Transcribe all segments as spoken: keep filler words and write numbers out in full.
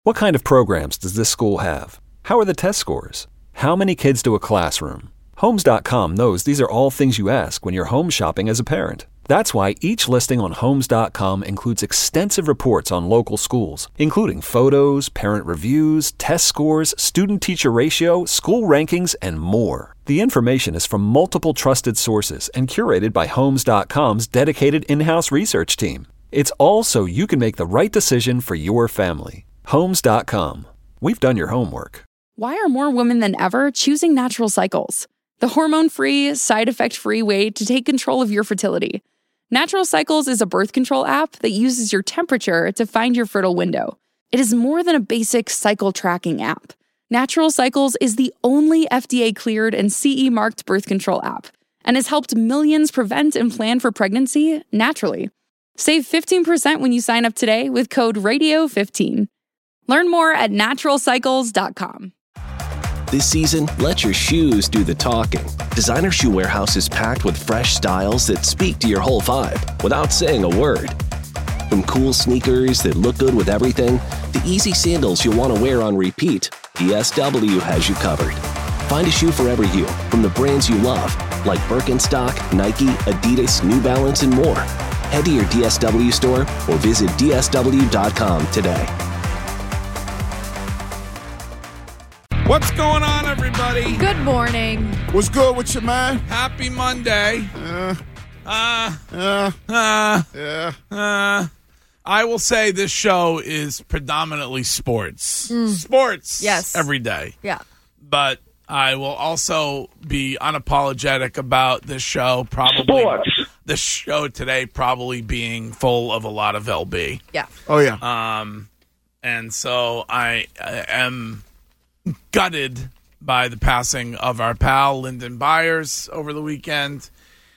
What kind of programs does this school have? How are the test scores? How many kids do a classroom? Homes dot com knows these are all things you ask when you're home shopping as a parent. That's why each listing on Homes dot com includes extensive reports on local schools, including photos, parent reviews, test scores, student-teacher ratio, school rankings, and more. The information is from multiple trusted sources and curated by Homes dot com's dedicated in-house research team. It's all so you can make the right decision for your family. Homes dot com. We've done your homework. Why are more women than ever choosing Natural Cycles? The hormone-free, side-effect-free way to take control of your fertility. Natural Cycles is a birth control app that uses your temperature to find your fertile window. It is more than a basic cycle tracking app. Natural Cycles is the only F D A-cleared and C E-marked birth control app and has helped millions prevent and plan for pregnancy naturally. Save fifteen percent when you sign up today with code radio fifteen. Learn more at natural cycles dot com. This season, let your shoes do the talking. Designer Shoe Warehouse is packed with fresh styles that speak to your whole vibe without saying a word. From cool sneakers that look good with everything, to easy sandals you'll want to wear on repeat, D S W has you covered. Find a shoe for every you from the brands you love, like Birkenstock, Nike, Adidas, New Balance, and more. Head to your D S W store or visit D S W dot com today. What's going on, everybody? Good morning. What's good with you, man? Happy Monday. Uh, Uh, uh, uh, yeah. uh. I will say this show is predominantly sports. Mm. Sports. Yes. Every day. Yeah. But I will also be unapologetic about this show. Probably Sports. The show today probably being full of a lot of L B. Yeah. Oh, yeah. Um, and so I, I am gutted by the passing of our pal Lyndon Byers over the weekend.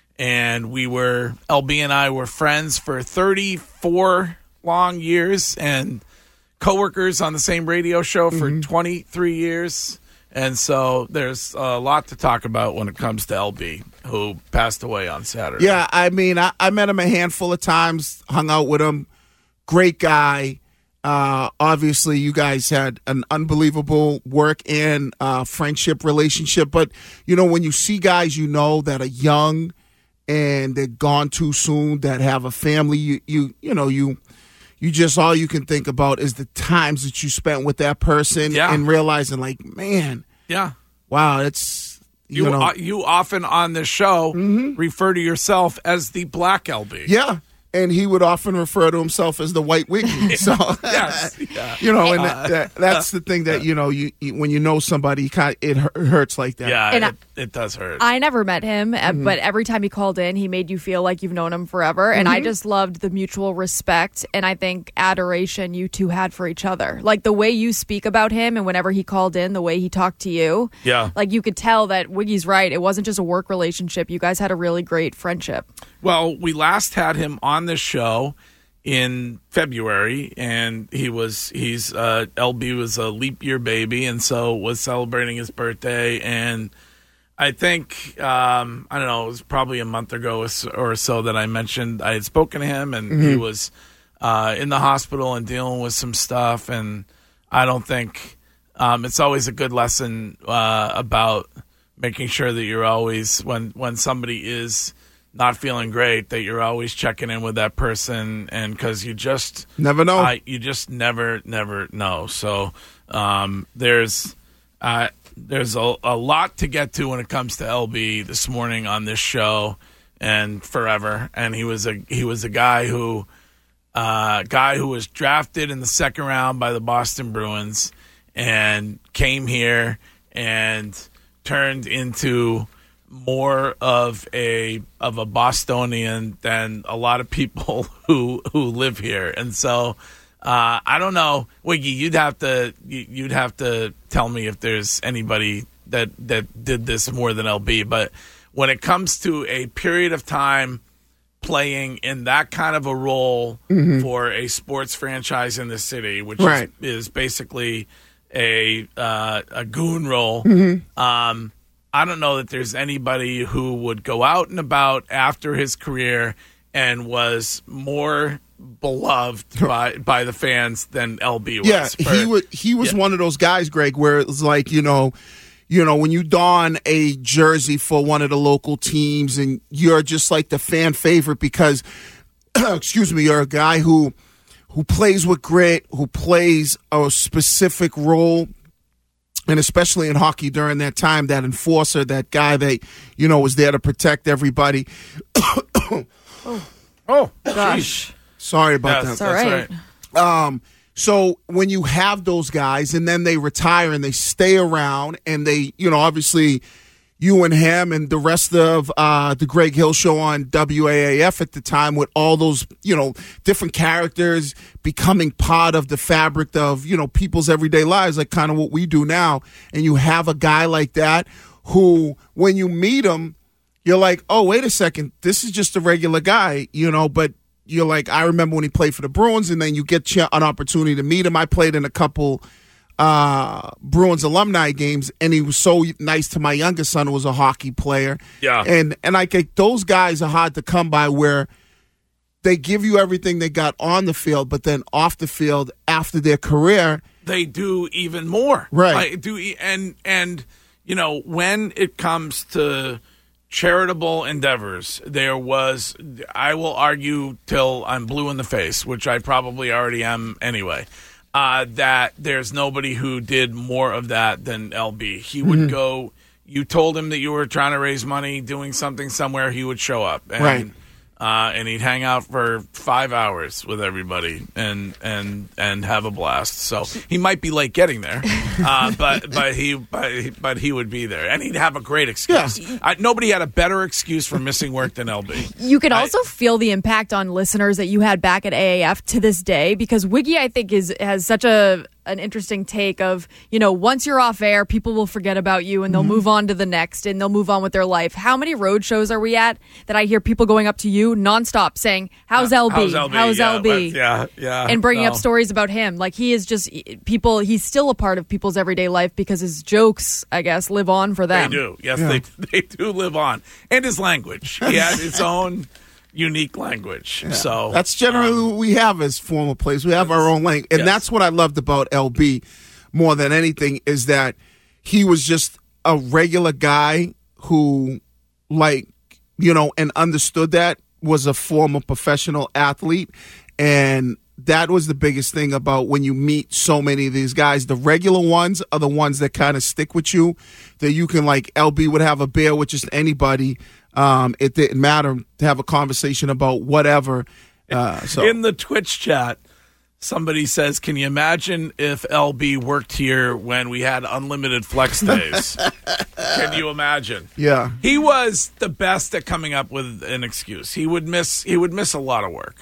And we were, L B and I were friends for thirty-four long years and coworkers on the same radio show for mm-hmm. twenty-three years. And so there's a lot to talk about when it comes to L B, who passed away on Saturday. Yeah, I mean, I, I met him a handful of times, hung out with him. Great guy. Uh, obviously, you guys had an unbelievable work and uh, friendship relationship. But, you know, when you see guys you know that are young and they're gone too soon, that have a family, you you, you know, you you just, all you can think about is the times that you spent with that person yeah. and realizing, like, man, yeah, wow, it's, you, you know. Uh, you often on this show mm-hmm. refer to yourself as the Black L B. Yeah. And he would often refer to himself as the White Wiggy. So, yes. yeah. you know, and that, that, that's the thing that, you know, you, you when you know somebody, kind of, it hurts like that. Yeah, and it, I, it does hurt. I never met him, Mm-hmm. but every time he called in, he made you feel like you've known him forever. And Mm-hmm. I just loved the mutual respect and I think adoration you two had for each other. Like the way you speak about him and whenever he called in, the way he talked to you. Yeah. Like you could tell that Wiggy's right. It wasn't just a work relationship. You guys had a really great friendship. Well, we last had him on this show in February, and he was he's uh, L B was a leap year baby, and so was celebrating his birthday. And I think um, I don't know, it was probably a month ago or so that I mentioned I had spoken to him, and mm-hmm. he was uh, in the hospital and dealing with some stuff. And I don't think um, it's always a good lesson uh, about making sure that you're always when when somebody is not feeling great, that you're always checking in with that person, and because you just never know, uh, you just never, never know. So um, there's uh, there's a, a lot to get to when it comes to L B this morning on this show and forever. And he was a he was a guy who uh, guy who was drafted in the second round by the Boston Bruins and came here and turned into more of a of a Bostonian than a lot of people who who live here. And so uh, I don't know, Wiggy, you'd have to you'd have to tell me if there's anybody that that did this more than L B. But when it comes to a period of time playing in that kind of a role mm-hmm. for a sports franchise in the city, which right. is, is basically a uh, a goon role. Mm-hmm. Um, I don't know that there's anybody who would go out and about after his career and was more beloved by by the fans than L B was. Yeah, For- he was he was yeah. one of those guys, Greg, where it was like, you know, you know, when you don a jersey for one of the local teams and you're just like the fan favorite because, excuse me, you're a guy who who plays with grit, who plays a specific role. And especially in hockey during that time, that enforcer, that guy that, you know, was there to protect everybody. Oh, Gosh. Sorry about Yes, that. all that's right. right. Um, so when you have those guys and then they retire and they stay around and they, you know, obviously you and him and the rest of uh, the Greg Hill Show on W A A F at the time with all those, you know, different characters becoming part of the fabric of, you know, people's everyday lives, like kind of what we do now. And you have a guy like that who, when you meet him, you're like, oh, wait a second, this is just a regular guy, you know, but you're like, I remember when he played for the Bruins, and then you get ch- an opportunity to meet him. I played in a couple uh, Bruins alumni games, and he was so nice to my youngest son, who was a hockey player. Yeah. And, and I think those guys are hard to come by where they give you everything they got on the field, but then off the field after their career. They do even more. Right. I do, e- and and you know, when it comes to charitable endeavors, there was, I will argue till I'm blue in the face, which I probably already am anyway, uh, that there's nobody who did more of that than L B. He would Mm-hmm. go, you told him that you were trying to raise money, doing something somewhere, he would show up. And, Right. Uh, and he'd hang out for five hours with everybody and and and have a blast. So he might be late getting there, uh, but but he but, he- but he would be there, and he'd have a great excuse. Yeah. I, nobody had a better excuse for missing work than L B. You can I- also feel the impact on listeners that you had back at A A F to this day, because Wiggy, I think, is has such a an interesting take of, you know, once you're off air, people will forget about you and they'll move on to the next and they'll move on with their life. How many road shows are we at that I hear people going up to you nonstop saying, how's L B? How's L B? How's yeah, L B? but- Yeah, yeah. And bringing no. up stories about him. Like, he is just people, he's still a part of people's everyday life because his jokes, I guess, live on for They them. do. Yes, they they do live on, and his language. He had his own unique language. So That's generally what we have as former players. We have our own language. And Yes. that's what I loved about L B more than anything, is that he was just a regular guy who, like, you know, and understood that, was a former professional athlete. And that was the biggest thing about when you meet so many of these guys. The regular ones are the ones that kind of stick with you, that you can, like, L B would have a beer with just anybody. Um, it didn't matter, to have a conversation about whatever. Uh, so in the Twitch chat, somebody says, can you imagine if L B worked here when we had unlimited flex days? Can you imagine? yeah, He was the best at coming up with an excuse. He would miss he would miss a lot of work.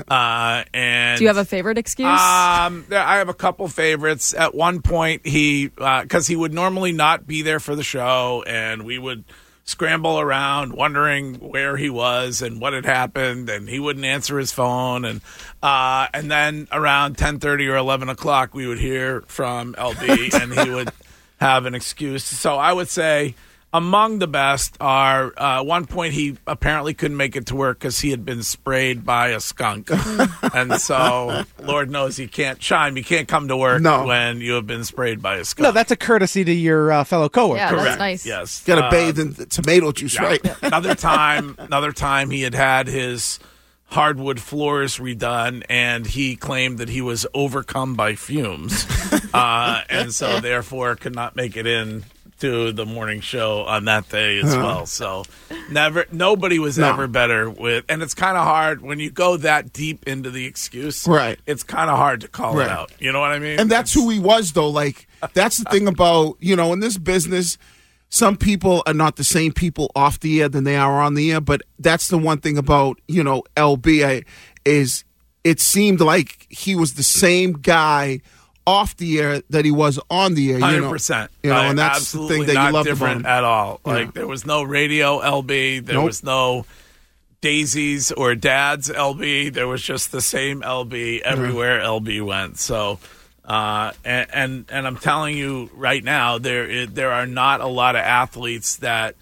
Uh, and Do you have a favorite excuse? Um, yeah, I have a couple favorites. At one point, he because he would normally not be there for the show, and we would scramble around wondering where he was and what had happened, and he wouldn't answer his phone, and uh, and then around ten thirty or eleven o'clock, we would hear from L B, and he would have an excuse. So I would say among the best are, uh, one point he apparently couldn't make it to work because he had been sprayed by a skunk. And so, Lord knows he can't chime. You can't come to work No. when you have been sprayed by a skunk. No, that's a courtesy to your uh, fellow coworker. Yeah, Correct. that's nice. Yes. got to Uh, bathe in the tomato juice, yeah. right? another time, another time he had had his hardwood floors redone, and he claimed that he was overcome by fumes, uh, and so therefore could not make it in to the morning show on that day as well. So never, nobody was No. ever better with, and it's kind of hard when you go that deep into the excuse. Right. It's kind of hard to call Right. it out. You know what I mean? And that's who he was, though. Like, that's the thing about, you know, in this business, some people are not the same people off the air than they are on the air. But that's the one thing about, you know, L B I, is it seemed like he was the same guy off the air that he was on the air. You Hundred know, percent. You know, and that's absolutely the thing that not you loved about different him. at all. Yeah. Like there was no radio L B. There Nope. was no Daisies or Dad's L B. There was just the same L B everywhere L B went. So, uh, and, and and I'm telling you right now, there is, there are not a lot of athletes that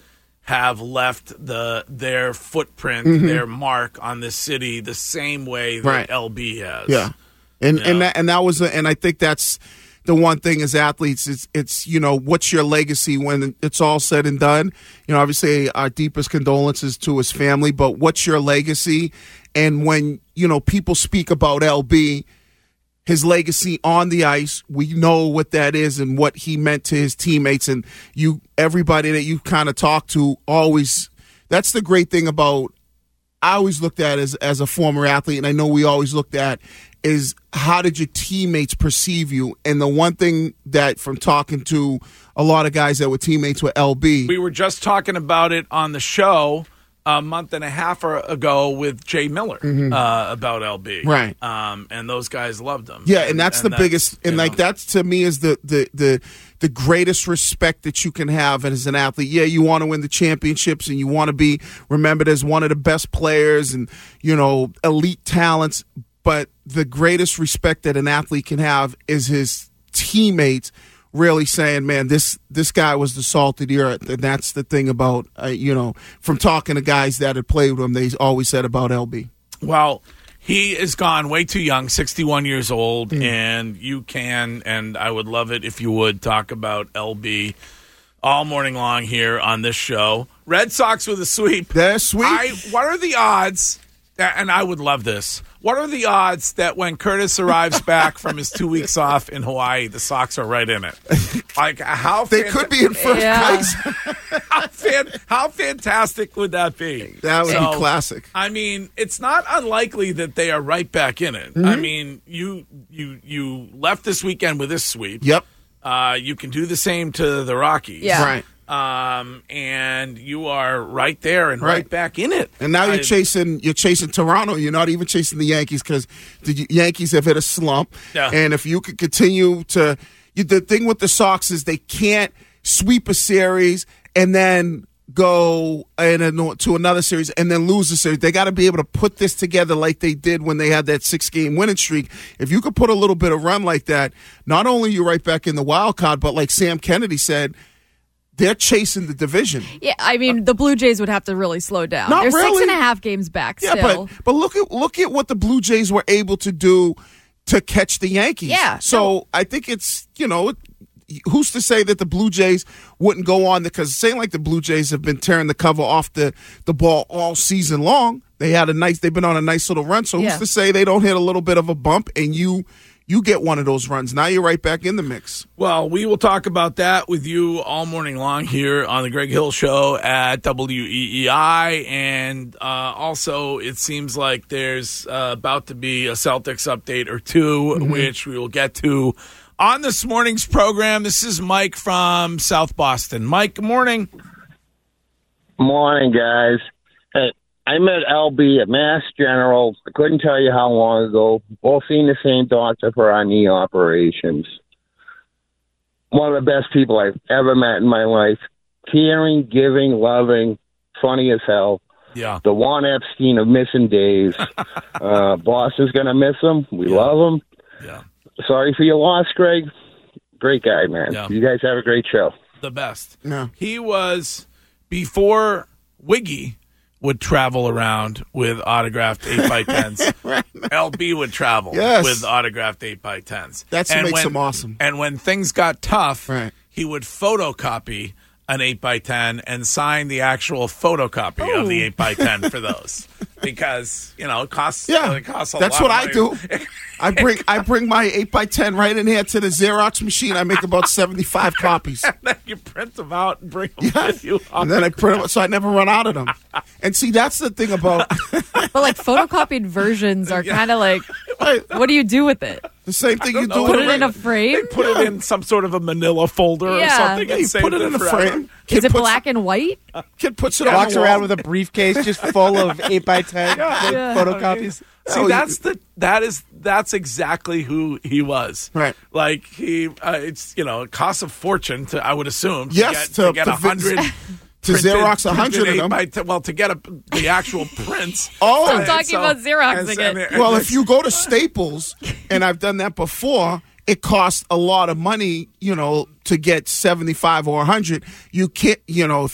have left the their footprint, Mm-hmm. their mark on this city the same way that Right. L B has. Yeah, and Yeah. and that and that was a, and I think that's the one thing as athletes. It's it's you know, what's your legacy when it's all said and done? You know, obviously our deepest condolences to his family, but what's your legacy? And when you know people speak about L B, his legacy on the ice, we know what that is and what he meant to his teammates, and you everybody that you kind of talk to always. That's the great thing about. I always looked at as as a former athlete, and I know we always looked at is how did your teammates perceive you? And the one thing that from talking to a lot of guys that were teammates with L B, We were just talking about it on the show a month and a half ago with Jay Miller uh, about L B. Right. Um, and those guys loved him. yeah, and that's the biggest, and you like know. that's to me is the the the the greatest respect that you can have as an athlete. Yeah, you want to win the championships and you want to be remembered as one of the best players and you know elite talents, but the greatest respect that an athlete can have is his teammates really saying, man, this this guy was the salt of the earth. And that's the thing about, uh, you know, from talking to guys that had played with him, they always said about L B. Well, he is gone way too young, sixty-one years old, and you can, and I would love it if you would, talk about L B all morning long here on this show. Red Sox with a sweep. They're sweet. I, what are the odds, and I would love this, what are the odds that when Curtis arrives back from his two weeks off in Hawaii, the Sox are right in it? Like, how they fanta- could be in first Yeah. place. how, fan- how fantastic would that be? That would So, be classic. I mean, it's not unlikely that they are right back in it. Mm-hmm. I mean, you you you left this weekend with this sweep. Yep. Uh, you can do the same to the Rockies. Yeah. Right. Um, and you are right there and right, Right. back in it. And now you're I- chasing you're chasing Toronto. You're not even chasing the Yankees because the Yankees have hit a slump. Yeah. And if you could continue to, you, the thing with the Sox is they can't sweep a series and then go in a, to another series and then lose the series. They got to be able to put this together like they did when they had that six game winning streak. If you could put a little bit of run like that, not only are you right back in the wild card, but like Sam Kennedy said, they're chasing the division. Yeah, I mean, the Blue Jays would have to really slow down. Not They're six really. and a half games back Yeah, still. but but look at look at what the Blue Jays were able to do to catch the Yankees. Yeah, So no. I think it's you know who's to say that the Blue Jays wouldn't go on because saying like the Blue Jays have been tearing the cover off the the ball all season long. They had a nice they've been on a nice little run. So Yeah. who's to say they don't hit a little bit of a bump and you you get one of those runs. Now you're right back in the mix. Well, we will talk about that with you all morning long here on the Greg Hill Show at W E E I. And uh, also, it seems like there's uh, about to be a Celtics update or two, Mm-hmm. which we will get to on this morning's program. This is Mike from South Boston. Mike, good morning. Morning, guys. Hey, I met L B at Mass General. I couldn't tell you how long ago. Both seen the same doctor for our knee operations. One of the best people I've ever met in my life. Caring, giving, loving, funny as hell. Yeah. The Juan Epstein of missing days. uh, boss is going to miss him. We Yeah. love him. Yeah. Sorry for your loss, Greg. Great guy, man. Yeah. You guys have a great show. The best. Yeah. He was, before Wiggy would travel around with autographed eight by tens. L B would travel Yes. with autographed eight by tens. That's what And makes when- him awesome. And when things got tough, Right. he would photocopy an eight by ten and sign the actual photocopy of the eight by ten for those. Because, you know, it costs, Yeah, it costs a that's lot what of I money. do. I bring I bring my eight by ten right in here to the Xerox machine. I make about seventy-five copies. Then you print them out and bring them Yeah. with you. And then I print them so I never run out of them. And see, that's the thing about But like photocopied versions are kind of like, what do you do with it? the same thing you do know. with Put a it in a reg- frame? Put it in some sort of a manila folder or Yeah. something Yeah, and you save put it in a forever. frame. Is Kid it puts- black and white? Kid puts it on Walks the around wall. with a briefcase just full of eight by ten Yeah. photocopies. See, Oh, that's the that is that's exactly who he was. Right. Like he, uh, it's you know, it costs a fortune to I would assume. To Yes, get, to- to get to a hundred. to Xerox a hundred of them. By t- well, to get a, the actual prints. Oh. I'm And talking about Xeroxing and- it. and- Well, if you go to Staples, and I've done that before, it costs a lot of money, you know, to get seventy-five or one hundred. You can't, you know, if you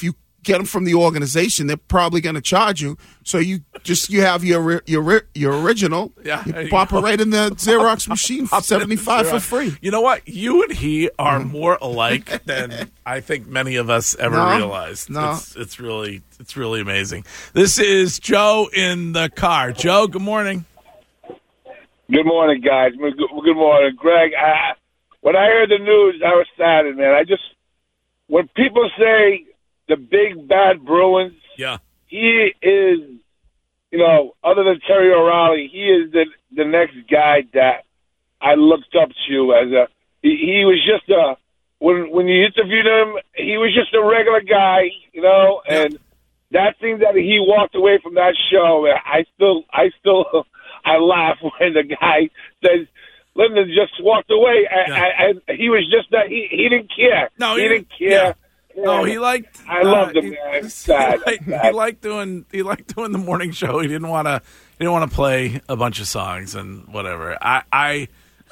get them from the organization, they're probably going to charge you. So you just you have your your your original. Yeah, you pop it right in the Xerox machine for seventy-five for free. You know what? You and he are more alike than I think many of us ever No, realized. no. It's, it's really it's really amazing. This is Joe in the car. Joe, good morning. Good morning, guys. Good good morning, Greg. I, when I heard the news, I was saddened, man. I just when people say the big bad Bruins, Yeah. he is, you know, other than Terry O'Reilly, he is the the next guy that I looked up to as a. He, he was just a when when you interviewed him, he was just a regular guy, you know, and that thing that he walked away from that show, I still, I still. I laugh when the guy says, Lyndon just walked away. I, Yeah. I, I, he was just that, he, he didn't care. No, he, he didn't didn't- care. yeah. No, he liked. I uh, loved him, he- man. It's sad. He, It's he sad. liked doing. He liked doing the morning show. He didn't want to. He didn't want to play a bunch of songs and whatever. I. I,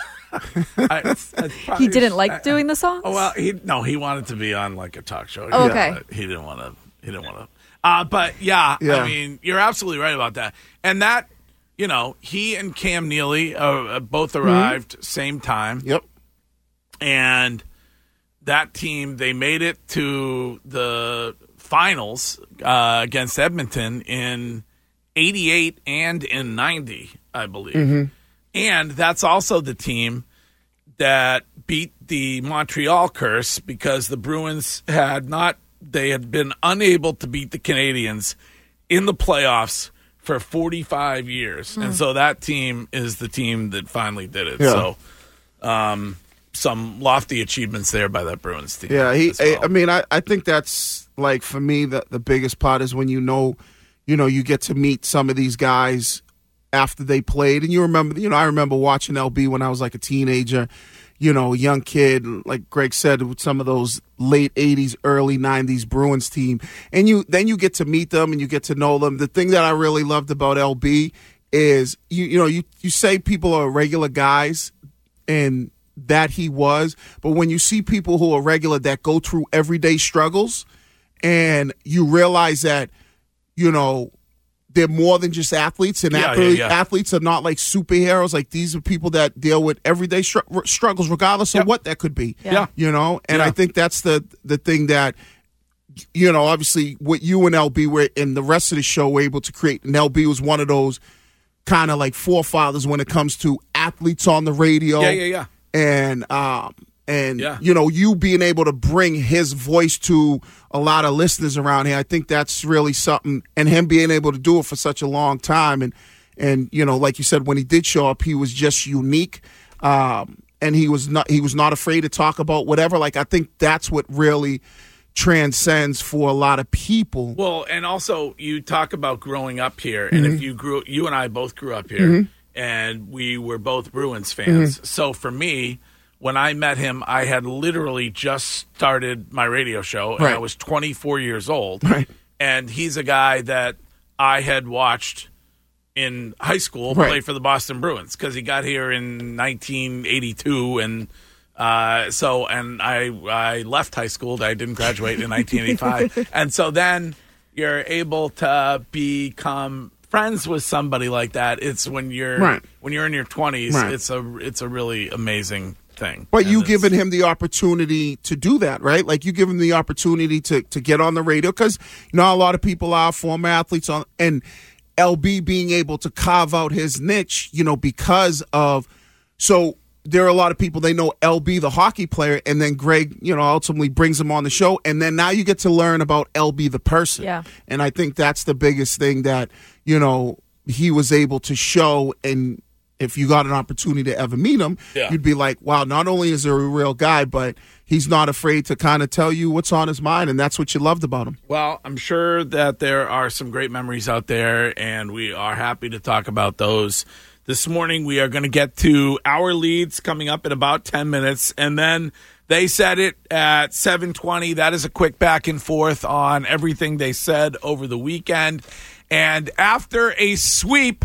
I it's, it's probably- He didn't like doing the songs? Oh well, he no. He wanted to be on like a talk show. Oh, okay. But he didn't want to. He didn't want to. Uh, but yeah, Yeah. I mean, you're absolutely right about that. And that, you know, he and Cam Neely uh, both arrived same time. Yep. And that team, they made it to the finals uh, against Edmonton in eighty-eight and in ninety, I believe. And that's also the team that beat the Montreal curse because the Bruins had not, they had been unable to beat the Canadiens in the playoffs for forty-five years. And so that team is the team that finally did it. Yeah. So, um, some lofty achievements there by that Bruins team. Yeah, he. as well. I, I mean, I, I think that's like for me the the biggest part is when you know, you know, you get to meet some of these guys after they played, and you remember, you know, I remember watching L B when I was like a teenager, you know, a young kid, like Greg said, with some of those late eighties, early nineties Bruins team, and you then you get to meet them and you get to know them. The thing that I really loved about L B is you you know you you say people are regular guys, and that he was, but when you see people who are regular that go through everyday struggles and you realize that, you know, they're more than just athletes, and Yeah, athlete, yeah, yeah. athletes are not like superheroes. Like, these are people that deal with everyday str- struggles, regardless Yep. of what that could be. Yeah. You know, and Yeah. I think that's the the thing that, you know, obviously what you and L B were and the rest of the show were able to create. And L B was one of those kind of like forefathers when it comes to athletes on the radio. Yeah, yeah, yeah. And um and Yeah. you know, you being able to bring his voice to a lot of listeners around here, I think that's really something, and him being able to do it for such a long time, and and you know, like you said, when he did show up, he was just unique, um and he was not he was not afraid to talk about whatever. Like, I think that's what really transcends for a lot of people. Well, and also you talk about growing up here, and Mm-hmm. if you grew, you and I both grew up here, and we were both Bruins fans. Mm-hmm. So for me, when I met him, I had literally just started my radio show, and I Right. was twenty-four years old. Right. And he's a guy that I had watched in high school Right. play for the Boston Bruins because he got here in nineteen eighty-two, and uh, so and I I left high school. I didn't graduate in nineteen eighty-five, and so then you're able to become friends with somebody like that. It's when you're Right. when you're in your twenties. Right. It's a it's a really amazing thing. But And you it's- giving him the opportunity to do that, right? Like, you give him the opportunity to to get on the radio, because you know a lot of people are former athletes on, and L B being able to carve out his niche, you know, because of so there are a lot of people, they know L B the hockey player, and then Greg, you know, ultimately brings him on the show, and then now you get to learn about L B the person. Yeah. And I think that's the biggest thing that, you know, he was able to show. And if you got an opportunity to ever meet him, Yeah. you'd be like, wow, not only is he a real guy, but he's not afraid to kind of tell you what's on his mind, and that's what you loved about him. Well, I'm sure that there are some great memories out there, and we are happy to talk about those. This morning, we are going to get to our leads coming up in about ten minutes, and then they said it at seven twenty. That is a quick back and forth on everything they said over the weekend. And after a sweep,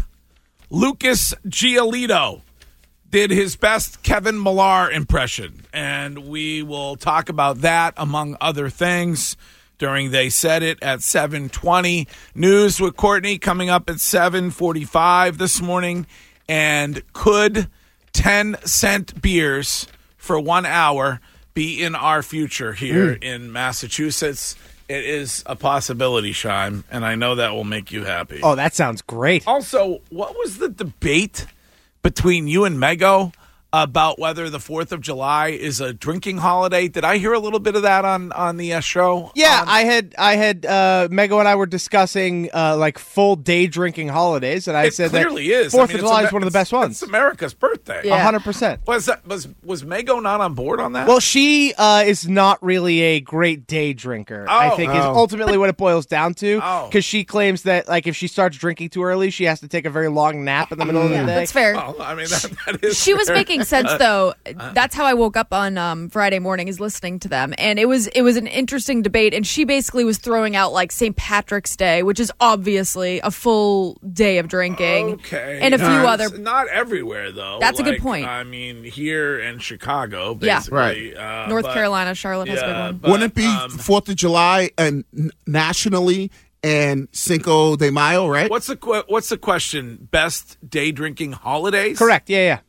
Lucas Giolito did his best Kevin Millar impression, and we will talk about that among other things. during They Said It at seven twenty. News with Courtney coming up at seven forty-five this morning. And could ten cent beers for one hour be in our future here mm. in Massachusetts? It is a possibility, Shime, and I know that will make you happy. Oh, that sounds great. Also, what was the debate between you and Mego about whether the fourth of July is a drinking holiday? Did I hear a little bit of that on, on the uh, show? Yeah, um, I had, I had, uh, Mego and I were discussing, uh, like full day drinking holidays, and I it said clearly that is. fourth I mean, of July Amer- is one of the best ones. It's America's birthday. A hundred percent. Was that, was, was Mego not on board on that? Well, she, uh, is not really a great day drinker, Oh. I think is Oh. ultimately what it boils down to. Oh. Cause she claims that, like, if she starts drinking too early, she has to take a very long nap in the middle of the Yeah, day. that's fair. Well, I mean, that, that is She was fair. making sense though. That's how I woke up on um, Friday morning, is listening to them, and it was it was an interesting debate. And she basically was throwing out like Saint Patrick's Day, which is obviously a full day of drinking, Okay. and a few Uh, other. it's not everywhere, though. That's a good Like, point. I mean, here in Chicago, Yeah. basically. Uh, North but- Carolina, Charlotte has a Yeah, good one. but, Wouldn't it be um, Fourth of July and n- nationally and Cinco de Mayo, right? What's the que- What's the question? Best day drinking holidays? Correct. Yeah, yeah.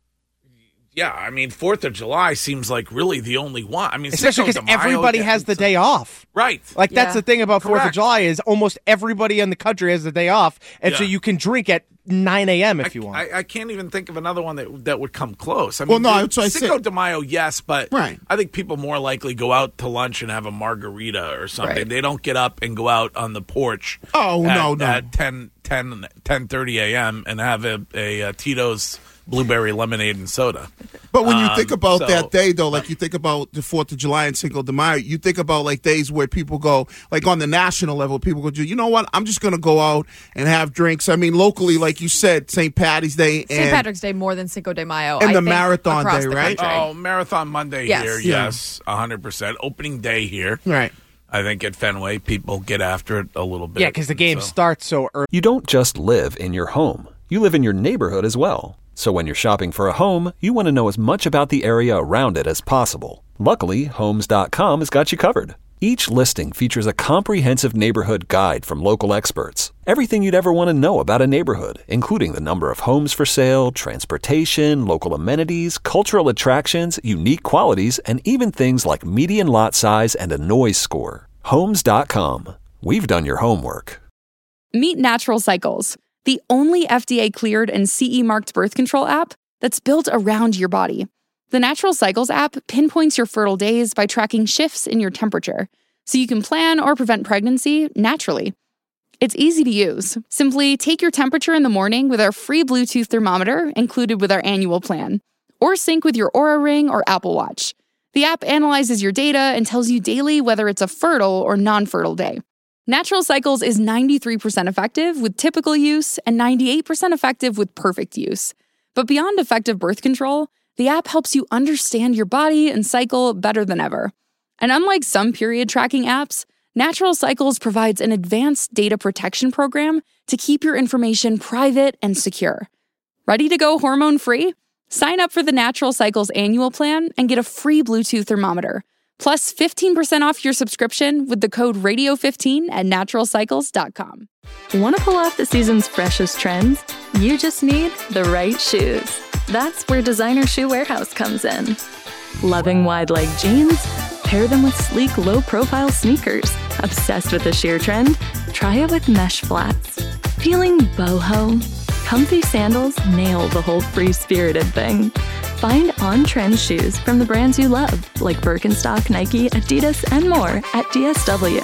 Yeah, I mean, Fourth of July seems like really the only one. I mean, Especially Cinco because de Mayo everybody gets has the into- day off. Right. Like, that's Yeah. the thing about Fourth of Correct. July is almost everybody in the country has the day off, and so Yeah. you can drink at nine a.m. if I, you want. I, I can't even think of another one that that would come close. I mean, Well, no, that's what I Cinco said. de Mayo, yes, but Right. I think people more likely go out to lunch and have a margarita or something. Right. They don't get up and go out on the porch. Oh, at, no, no. At ten, ten, ten thirty a.m. and have a, a, uh Tito's blueberry lemonade and soda. But when you Um, think about so- that day, though, like you think about the Fourth of July and Cinco de Mayo, you think about like days where people go, like on the national level, people go, you know what? I'm just going to go out and have drinks. I mean, locally, like you said, Saint Patty's Day Saint and Patrick's Day more than Cinco de Mayo, And I the think, Marathon across Day, the right? country. Oh, Marathon Monday Yes. here, Yeah. yes, one hundred percent. Opening day here. right. I think at Fenway, people get after it a little bit. yeah, because the game So- starts so early. You don't just live in your home, you live in your neighborhood as well. So when you're shopping for a home, you want to know as much about the area around it as possible. Luckily, Homes dot com has got you covered. Each listing features a comprehensive neighborhood guide from local experts. Everything you'd ever want to know about a neighborhood, including the number of homes for sale, transportation, local amenities, cultural attractions, unique qualities, and even things like median lot size and a noise score. Homes dot com. We've done your homework. Meet Natural Cycles, the only F D A-cleared and C E-marked birth control app that's built around your body. The Natural Cycles app pinpoints your fertile days by tracking shifts in your temperature, so you can plan or prevent pregnancy naturally. It's easy to use. Simply take your temperature in the morning with our free Bluetooth thermometer included with our annual plan, or sync with your Oura Ring or Apple Watch. The app analyzes your data and tells you daily whether it's a fertile or non-fertile day. Natural Cycles is ninety-three percent effective with typical use and ninety-eight percent effective with perfect use. But beyond effective birth control, the app helps you understand your body and cycle better than ever. And unlike some period tracking apps, Natural Cycles provides an advanced data protection program to keep your information private and secure. Ready to go hormone-free? Sign up for the Natural Cycles annual plan and get a free Bluetooth thermometer, plus fifteen percent off your subscription with the code radio fifteen at natural cycles dot com. Want to pull off the season's freshest trends? You just need the right shoes. That's where Designer Shoe Warehouse comes in. Loving wide leg jeans? Pair them with sleek, low-profile sneakers. Obsessed with the sheer trend? Try it with mesh flats. Feeling boho? Comfy sandals nail the whole free-spirited thing. Find on-trend shoes from the brands you love, like Birkenstock, Nike, Adidas, and more at D S W.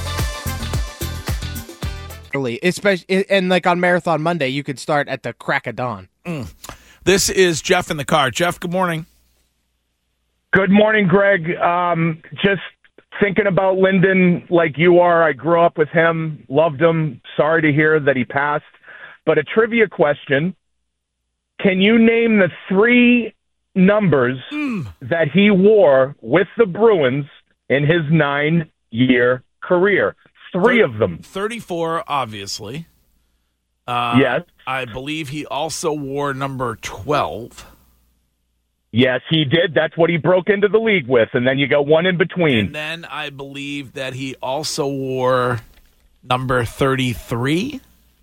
Early, especially, and like on Marathon Monday, you could start at the crack of dawn. Mm. This is Jeff in the car. Jeff, good morning. Good morning, Greg. Um, just thinking about Lyndon like you are. I grew up with him, loved him. Sorry to hear that he passed. But a trivia question. Can you name the three numbers mm. that he wore with the Bruins in his nine-year career? Three of them. thirty-four, obviously. Uh, yes. I believe he also wore number twelve. Yes, he did. That's what he broke into the league with, and then you got one in between. And then I believe that he also wore number thirty-three.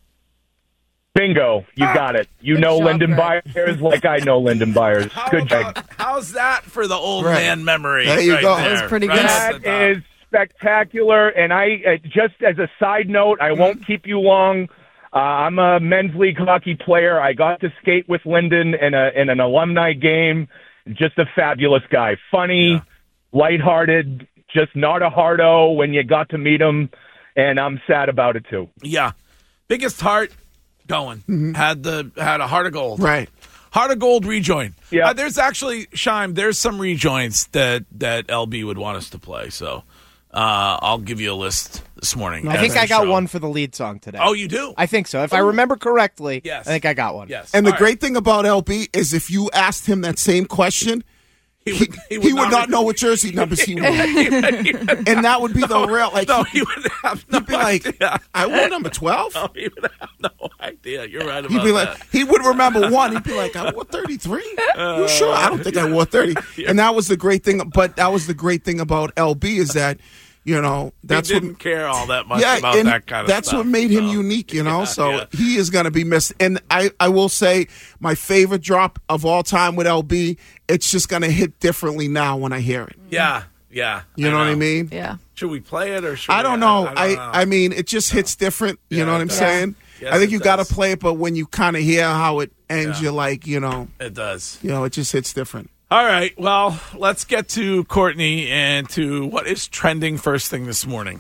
Bingo. You got it. You Good know job, Lyndon Greg. Byers like I know Lyndon Byers. How Good about- job. How's that for the old Right. man memory? There you right go. There, That was pretty right good. off the That top. is spectacular, and I uh, just as a side note, I won't keep you long. Uh, I'm a men's league hockey player. I got to skate with Lyndon in a in an alumni game. Just a fabulous guy, funny, Yeah. lighthearted, just not a hardo when you got to meet him, and I'm sad about it too. Yeah, biggest heart going. Had the had a heart of gold. Right. Heart of gold rejoin. Yeah. Uh, there's actually Shime. There's some rejoins that that L B would want us to play. So uh, I'll give you a list this morning. I think after I the got show. one for the lead song today. Oh, you do? I think so. If I remember correctly, Yes. I think I got one. Yes. And the All great right. thing about L B is if you asked him that same question, he he, would, he would not know what jersey numbers he wore. And that would be the real, like, No, he, he would have no he'd be like, idea. I wore number twelve? No, he would have no idea. You're right about He'd be like, that. he would remember one. He'd be like, I wore thirty-three? You sure? I don't think I wore thirty. And that was the great thing, but that was the great thing about L B is that, you know, that's he what didn't care all that much yeah, about and that kind of that's stuff. what made him So, unique, you know. yeah, so yeah. he is going to be missed. And I, I will say, my favorite drop of all time with L B, it's just going to hit differently now when I hear it. Yeah, yeah. You know, what I mean? Yeah. Should we play it or should I we, don't know. I, I, don't know. I, mean, it just hits different. You Yeah, know what it I'm does. saying? Yes, I think it you got to does. play it, but when you kind of hear how it ends, Yeah. you're like, you know, It does. you know, it just hits different. All right. Well, let's get to Courtney and to what is trending first thing this morning.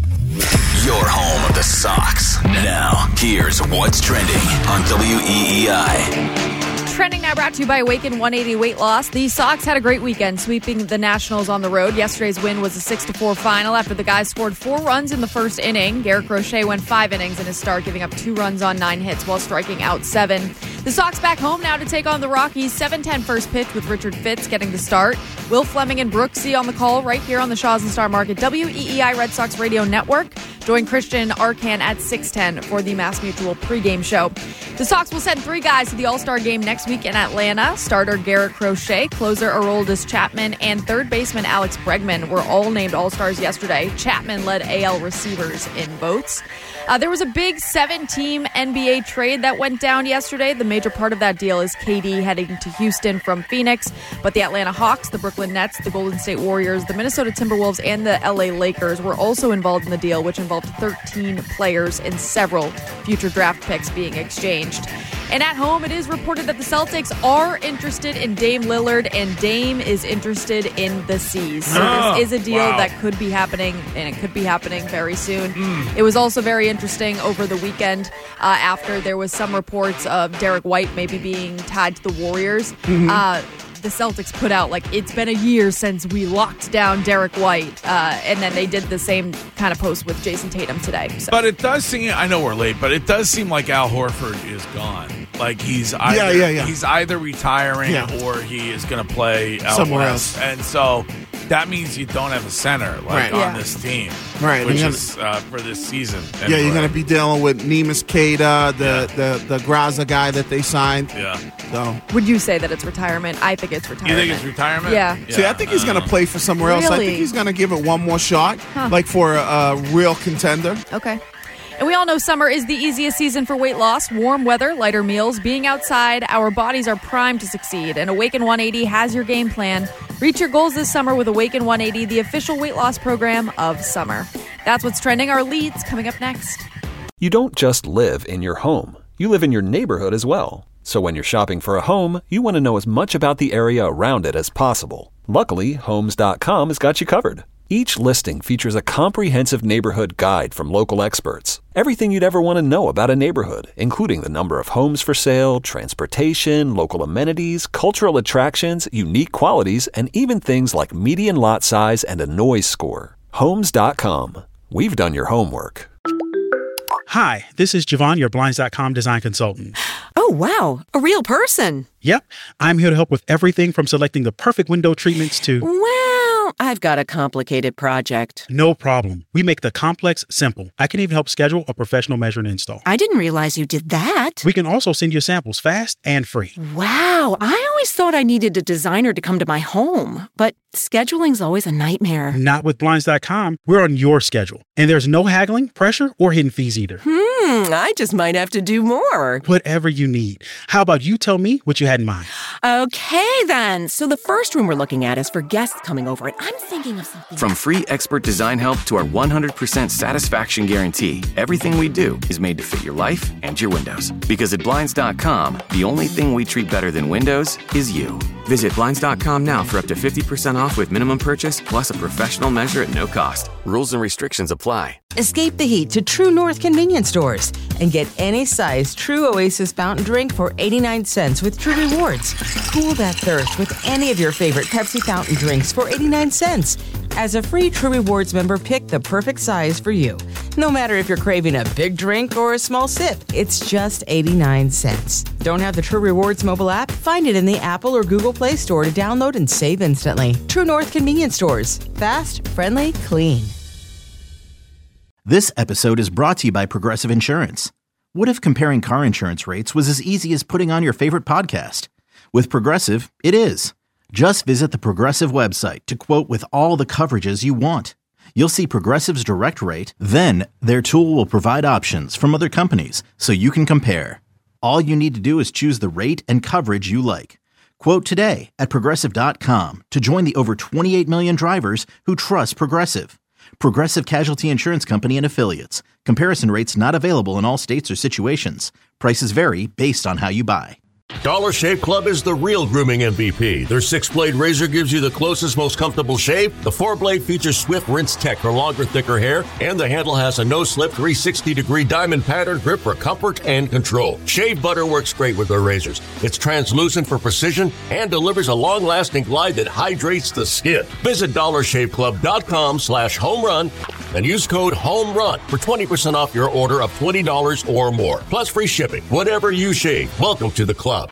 Your home of the Sox. Now, here's what's trending on W E E I. Trending now brought to you by Awaken one eighty Weight Loss. The Sox had a great weekend, sweeping the Nationals on the road. Yesterday's win was a six to four final after the guys scored four runs in the first inning. Garrett Crochet went five innings in his start, giving up two runs on nine hits while striking out seven. The Sox back home now to take on the Rockies. seven ten first pitch with Richard Fitz getting the start. Will Fleming and Brooksy on the call right here on the Shaws and Star Market W E E I Red Sox Radio Network. Join Christian Arcan at six ten for the Mass Mutual pregame show. The Sox will send three guys to the All-Star game next week in Atlanta. Starter Garrett Crochet, closer Aroldis Chapman, and third baseman Alex Bregman were all named All-Stars yesterday. Chapman led A L receivers in votes. Uh, there was a big seven-team N B A trade that went down yesterday. The major part of that deal is K D heading to Houston from Phoenix, but the Atlanta Hawks, the Brooklyn Nets, the Golden State Warriors, the Minnesota Timberwolves, and the L A Lakers were also involved in the deal, which involved thirteen players and several future draft picks being exchanged. And at home, it is reported that the Celtics are interested in Dame Lillard, and Dame is interested in the C's. So Oh, this is a deal wow. that could be happening, and it could be happening very soon. It was also very interesting over the weekend uh, after there was some reports of Derek White maybe being tied to the Warriors. Uh, the Celtics put out, like, it's been a year since we locked down Derek White, uh, and then they did the same kind of post with Jason Tatum today. So. But it does seem, I know we're late, but it does seem like Al Horford is gone. Like he's either, Yeah, yeah, yeah. he's either retiring Yeah. or he is going to play out Somewhere west. else. And so that means you don't have a center like Right. on Yeah. this team, Right, which you're gonna- is uh, for this season. Yeah, you're for- going to be dealing with Nemus Queta, the, the, the Graza guy that they signed. Yeah. So, Would you say that it's retirement? I think it's You retirement. think it's retirement? Yeah. see, I think he's going to play for somewhere else. I Really? think he's going to give it one more shot, Huh. like for a, a real contender. Okay. And we all know summer is the easiest season for weight loss. Warm weather, lighter meals, being outside, our bodies are primed to succeed. And Awaken one eighty has your game plan. Reach your goals this summer with Awaken one eighty, the official weight loss program of summer. That's what's trending. Our leads coming up next. You don't just live in your home, you live in your neighborhood as well. So when you're shopping for a home, you want to know as much about the area around it as possible. Luckily, Homes dot com has got you covered. Each listing features a comprehensive neighborhood guide from local experts. Everything you'd ever want to know about a neighborhood, including the number of homes for sale, transportation, local amenities, cultural attractions, unique qualities, and even things like median lot size and a noise score. Homes dot com. We've done your homework. Hi, this is Javon, your Blinds dot com design consultant. Oh, wow. A real person. Yep, I'm here to help with everything from selecting the perfect window treatments to... Well, I've got a complicated project. No problem. We make the complex simple. I can even help schedule a professional measure and install. I didn't realize you did that. We can also send you samples fast and free. Wow, I always thought I needed a designer to come to my home, but scheduling's always a nightmare. Not with Blinds dot com. We're on your schedule, and there's no haggling, pressure, or hidden fees either. Hmm, I just might have to do more. Whatever you need. How about you tell me what you had in mind? Okay, then. So the first room we're looking at is for guests coming over, and I'm thinking of something. From free expert design help to our one hundred percent satisfaction guarantee, everything we do is made to fit your life and your windows. Because at Blinds dot com, the only thing we treat better than windows is you. Visit Blinds dot com now for up to fifty percent off with minimum purchase plus a professional measure at no cost. Rules and restrictions apply. Escape the heat to True North convenience stores and get any size True Oasis fountain drink for eighty-nine cents with True Rewards. Cool that thirst with any of your favorite Pepsi fountain drinks for eighty-nine cents. As a free True Rewards member, pick the perfect size for you. No matter if you're craving a big drink or a small sip, it's just eighty-nine cents. Don't have the True Rewards mobile app? Find it in the Apple or Google Play Store to download and save instantly. True North convenience stores. Fast, friendly, clean. This episode is brought to you by Progressive Insurance. What if comparing car insurance rates was as easy as putting on your favorite podcast? With Progressive, it is. Just visit the Progressive website to quote with all the coverages you want. You'll see Progressive's direct rate, then their tool will provide options from other companies so you can compare. All you need to do is choose the rate and coverage you like. Quote today at Progressive dot com to join the over twenty-eight million drivers who trust Progressive. Progressive Casualty Insurance Company and Affiliates. Comparison rates not available in all states or situations. Prices vary based on how you buy. Dollar Shave Club is the real grooming M V P. Their six-blade razor gives you the closest, most comfortable shave. The four-blade features Swift Rinse Tech for longer, thicker hair. And the handle has a no-slip three hundred sixty degree diamond pattern grip for comfort and control. Shave butter works great with their razors. It's translucent for precision and delivers a long-lasting glide that hydrates the skin. Visit dollar shave club dot com slash home run and use code HOMERUN for twenty percent off your order of twenty dollars or more. Plus free shipping. Whatever you shave, welcome to the club.